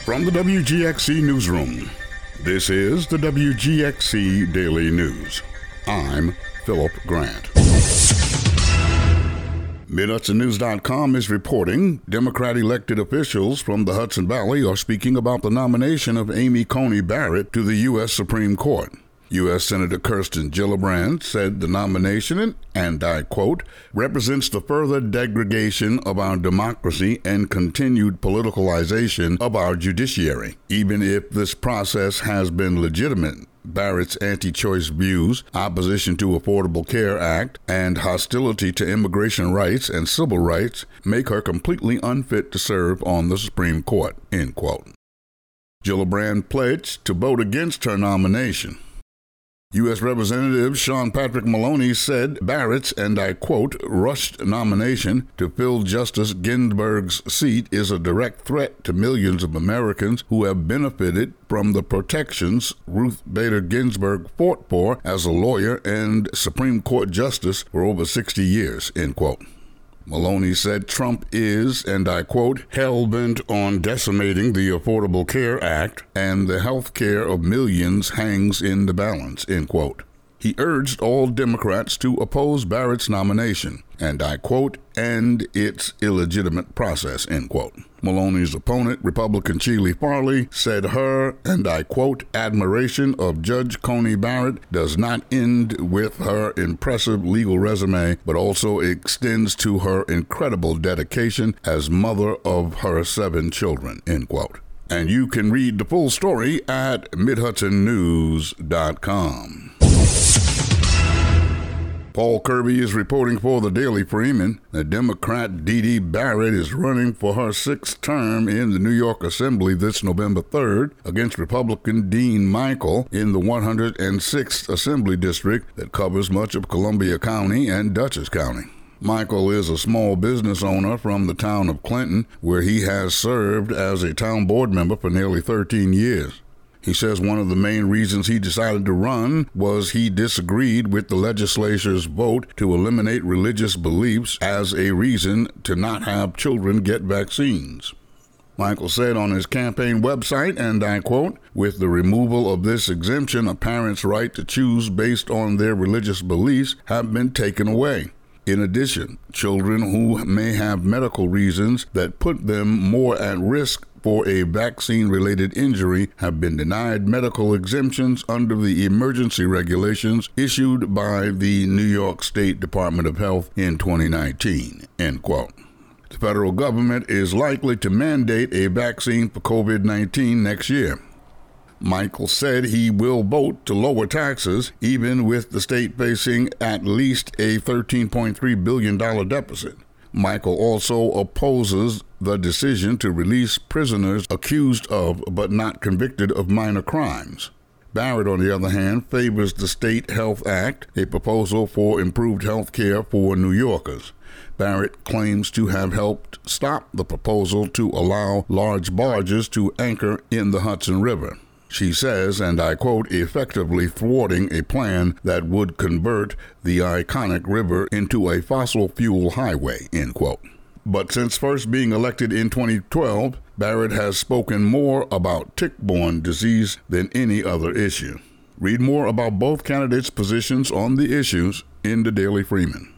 From the WGXC Newsroom, this is the WGXC Daily News. I'm Philip Grant. MidHudsonNews.com is reporting Democrat elected officials from the Hudson Valley are speaking about the nomination of Amy Coney Barrett to the U.S. Supreme Court. U.S. Senator Kirsten Gillibrand said the nomination, and I quote, represents the further degradation of our democracy and continued politicalization of our judiciary. Even if this process has been legitimate, Barrett's anti-choice views, opposition to Affordable Care Act, and hostility to immigration rights and civil rights make her completely unfit to serve on the Supreme Court, end quote. Gillibrand pledged to vote against her nomination. U.S. Representative Sean Patrick Maloney said Barrett's, and I quote, rushed nomination to fill Justice Ginsburg's seat is a direct threat to millions of Americans who have benefited from the protections Ruth Bader Ginsburg fought for as a lawyer and Supreme Court justice for over 60 years, end quote. Maloney said Trump is, and I quote, hell-bent on decimating the Affordable Care Act, and the health care of millions hangs in the balance, end quote. He urged all Democrats to oppose Barrett's nomination, and I quote, and its illegitimate process, end quote. Maloney's opponent, Republican Sheely Farley, said her, and I quote, admiration of Judge Coney Barrett does not end with her impressive legal resume, but also extends to her incredible dedication as mother of her 7 children, end quote. And you can read the full story at MidHudsonNews.com. Paul Kirby is reporting for the Daily Freeman that Democrat Dee Dee Barrett is running for her 6th term in the New York Assembly this November 3rd against Republican Dean Michael in the 106th Assembly District that covers much of Columbia County and Dutchess County. Michael is a small business owner from the town of Clinton, where he has served as a town board member for nearly 13 years. He says one of the main reasons he decided to run was he disagreed with the legislature's vote to eliminate religious beliefs as a reason to not have children get vaccines. Michael said on his campaign website, and I quote, with the removal of this exemption, a parent's right to choose based on their religious beliefs have been taken away. In addition, children who may have medical reasons that put them more at risk for a vaccine-related injury have been denied medical exemptions under the emergency regulations issued by the New York State Department of Health in 2019, end quote. The federal government is likely to mandate a vaccine for COVID-19 next year. Michael said he will vote to lower taxes, even with the state facing at least a $13.3 billion deficit. Michael also opposes the decision to release prisoners accused of but not convicted of minor crimes. Barrett, on the other hand, favors the State Health Act, a proposal for improved health care for New Yorkers. Barrett claims to have helped stop the proposal to allow large barges to anchor in the Hudson River. She says, and I quote, effectively thwarting a plan that would convert the iconic river into a fossil fuel highway, end quote. But since first being elected in 2012, Barrett has spoken more about tick-borne disease than any other issue. Read more about both candidates' positions on the issues in the Daily Freeman.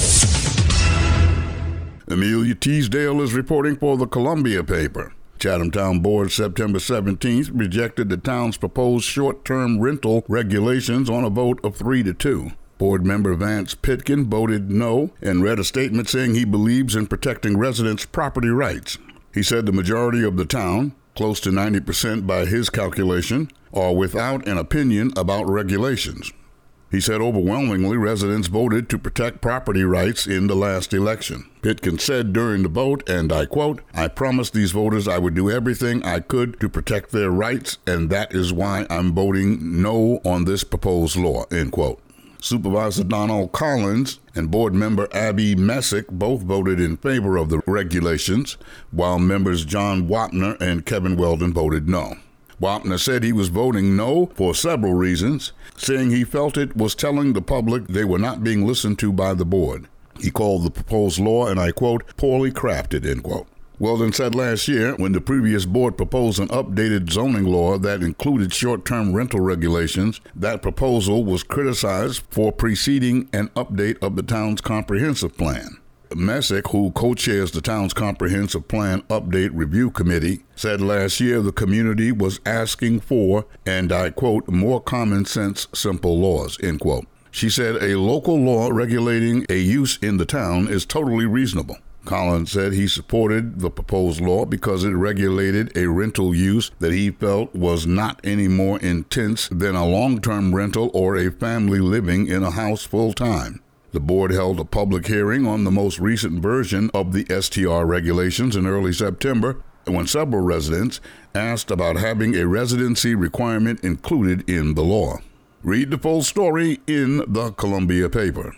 Amelia Teasdale is reporting for the Columbia paper. Chatham Town Board September 17th rejected the town's proposed short-term rental regulations on a vote of 3-2. Board member Vance Pitkin voted no and read a statement saying he believes in protecting residents' property rights. He said the majority of the town, close to 90% by his calculation, are without an opinion about regulations. He said overwhelmingly residents voted to protect property rights in the last election. Pitkin said during the vote, and I quote, I promised these voters I would do everything I could to protect their rights, and that is why I'm voting no on this proposed law, end quote. Supervisor Donald Collins and board member Abby Messick both voted in favor of the regulations, while members John Wapner and Kevin Weldon voted no. Wapner said he was voting no for several reasons, saying he felt it was telling the public they were not being listened to by the board. He called the proposed law, and I quote, poorly crafted, end quote. Weldon said last year, when the previous board proposed an updated zoning law that included short-term rental regulations, that proposal was criticized for preceding an update of the town's comprehensive plan. Messick, who co-chairs the town's comprehensive plan update review committee, said last year the community was asking for, and I quote, more common sense, simple laws, end quote. She said a local law regulating a use in the town is totally reasonable. Collins said he supported the proposed law because it regulated a rental use that he felt was not any more intense than a long-term rental or a family living in a house full-time. The board held a public hearing on the most recent version of the STR regulations in early September, when several residents asked about having a residency requirement included in the law. Read the full story in the Columbia paper.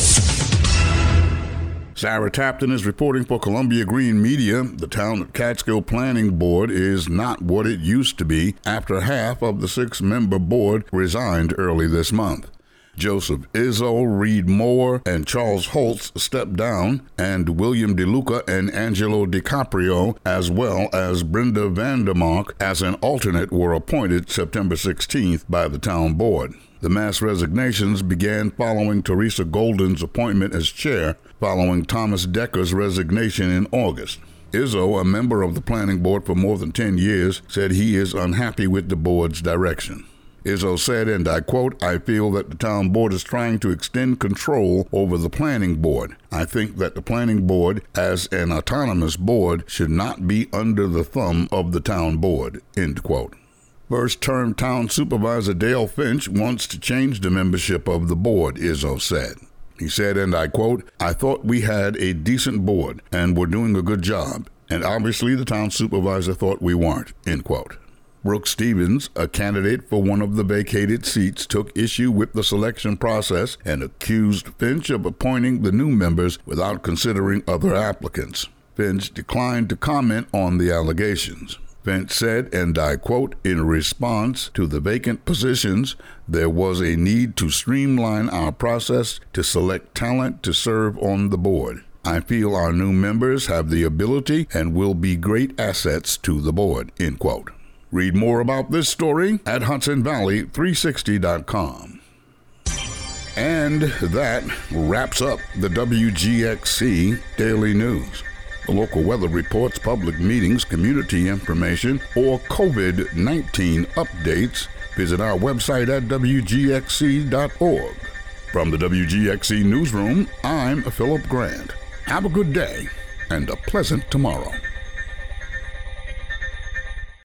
Sarah Tapton is reporting for Columbia Green Media. The town of Catskill Planning Board is not what it used to be after half of the 6-member board resigned early this month. Joseph Izzo, Reed Moore, and Charles Holtz stepped down, and William DeLuca and Angelo DiCaprio, as well as Brenda Vandermark, as an alternate, were appointed September 16th by the town board. The mass resignations began following Teresa Golden's appointment as chair, following Thomas Decker's resignation in August. Izzo, a member of the planning board for more than 10 years, said he is unhappy with the board's direction. Izzo said, and I quote, I feel that the town board is trying to extend control over the planning board. I think that the planning board, as an autonomous board, should not be under the thumb of the town board, end quote. First-term town supervisor Dale Finch wants to change the membership of the board, Izzo said. He said, and I quote, I thought we had a decent board and were doing a good job, and obviously the town supervisor thought we weren't, end quote. Brooke Stevens, a candidate for one of the vacated seats, took issue with the selection process and accused Finch of appointing the new members without considering other applicants. Finch declined to comment on the allegations. Finch said, and I quote, in response to the vacant positions, there was a need to streamline our process to select talent to serve on the board. I feel our new members have the ability and will be great assets to the board, end quote. Read more about this story at HudsonValley360.com. And that wraps up the WGXC Daily News. For local weather reports, public meetings, community information, or COVID-19 updates, visit our website at WGXC.org. From the WGXC Newsroom, I'm Philip Grant. Have a good day and a pleasant tomorrow.